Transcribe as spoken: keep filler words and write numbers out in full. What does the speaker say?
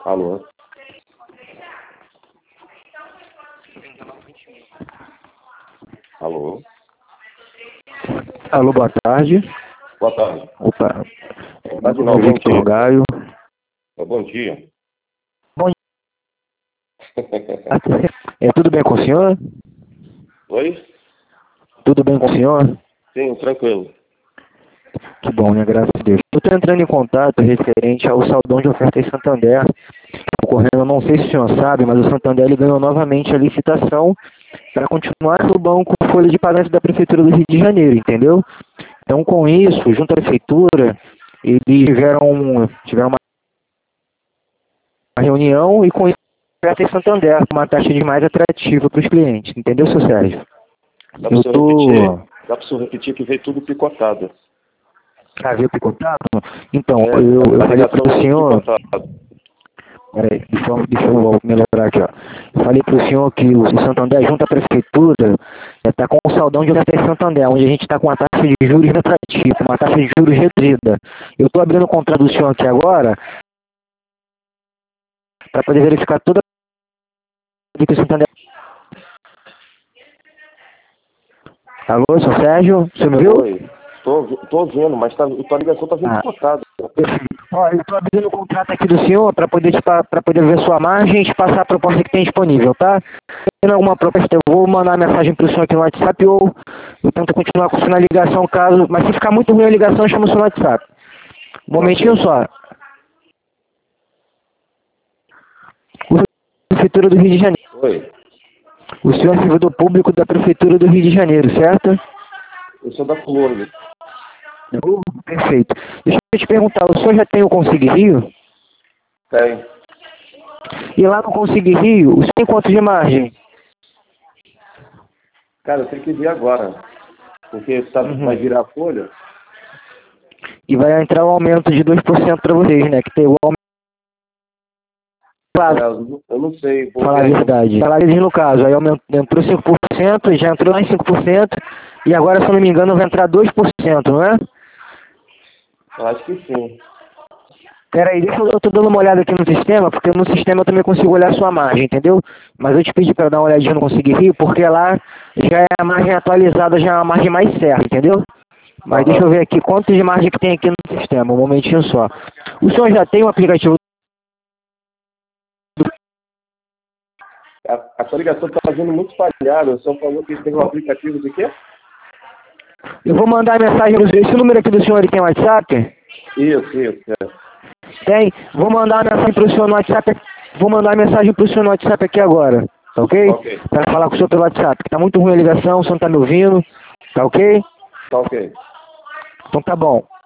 Alô? Alô? Alô, boa tarde. Boa tarde. Opa, Boa tarde, meu não, nome é bom Victor dia. Gaio. Bom dia. Bom é, tudo bem com o senhor? Oi? Tudo bem com o senhor? Sim, tranquilo. Que bom, né? Graças a Deus. Eu estou entrando em contato referente ao saldão de oferta em Santander. Ocorrendo, não sei se o senhor sabe, mas o Santander ele ganhou novamente a licitação para continuar no banco folha de pagamento da Prefeitura do Rio de Janeiro, entendeu? Então, com isso, junto à Prefeitura, eles tiveram, tiveram uma reunião e com isso oferta em Santander, com uma taxa de mais atrativa para os clientes, entendeu, seu Sérgio? Dá para Eu você tô... repetir? Dá para você repetir que veio tudo picotado. Ah, viu picotado? Então, É, eu, eu a falei ligação para o veio tudo senhor... picotado. Peraí, deixa eu, deixa eu me lembrar aqui, ó. Eu falei para o senhor que o Santander, junto à Prefeitura, está com um saldão de oferta em Santander, onde a gente está com uma taxa de juros atrativa, uma taxa de juros reduzida. Eu estou abrindo o contrato do senhor aqui agora, para poder verificar toda a que o Santander... Alô, seu Sérgio, o senhor me viu? Oi. Tô, tô ouvindo, mas tá, a tua ligação tá vindo Ah, picotada. perfeito. Ó, eu estou abrindo o contrato aqui do senhor para poder, para poder ver sua margem e te passar a proposta que tem disponível, tá? Tendo alguma proposta, eu vou mandar mensagem para o senhor aqui no WhatsApp ou eu tento continuar com o senhor na ligação caso... Mas se ficar muito ruim a ligação, eu chamo o senhor no WhatsApp. Um momentinho Ok. só. O Prefeitura do Rio de Janeiro. Oi. O senhor é servidor público da Prefeitura do Rio de Janeiro, certo? Eu sou da Colônia. Uh, perfeito. Deixa eu te perguntar, o senhor já tem o Consigue Rio? Tem. E lá no Consigue Rio, o senhor tem quanto de margem? Cara, eu tenho que ver agora. Porque tá, Uhum. vai virar a folha. E vai entrar um aumento de dois por cento para vocês, né? Que tem o aumento. É, eu não sei. Vou Falar a ver. verdade. Falar eles no caso, aí aumentou, entrou cinco por cento, já entrou lá em cinco por cento, e agora, se eu não me engano, vai entrar dois por cento, não é? Eu acho que sim. Peraí, deixa eu, eu tô dando uma olhada aqui no sistema, porque no sistema eu também consigo olhar a sua margem, entendeu? Mas eu te pedi para dar uma olhadinha no Conseguir Rio, porque lá já é a margem atualizada, já é a margem mais certa, entendeu? Mas deixa eu Aham. ver aqui quanto de margem que tem aqui no sistema, um momentinho só. O senhor já tem um aplicativo? A, a tua ligação tá vindo muito falhada. O senhor falou que tem um aplicativo de quê? Eu vou mandar mensagem para você. Esse número aqui do senhor ele tem WhatsApp? Isso, isso. É. Tem. Vou mandar uma mensagem para o senhor no WhatsApp. Vou mandar uma mensagem para o senhor no WhatsApp aqui agora. Tá ok? Ok. Para falar com o senhor pelo WhatsApp. Que tá muito ruim a ligação, o senhor não tá me ouvindo. Tá ok? Tá ok. Então tá bom.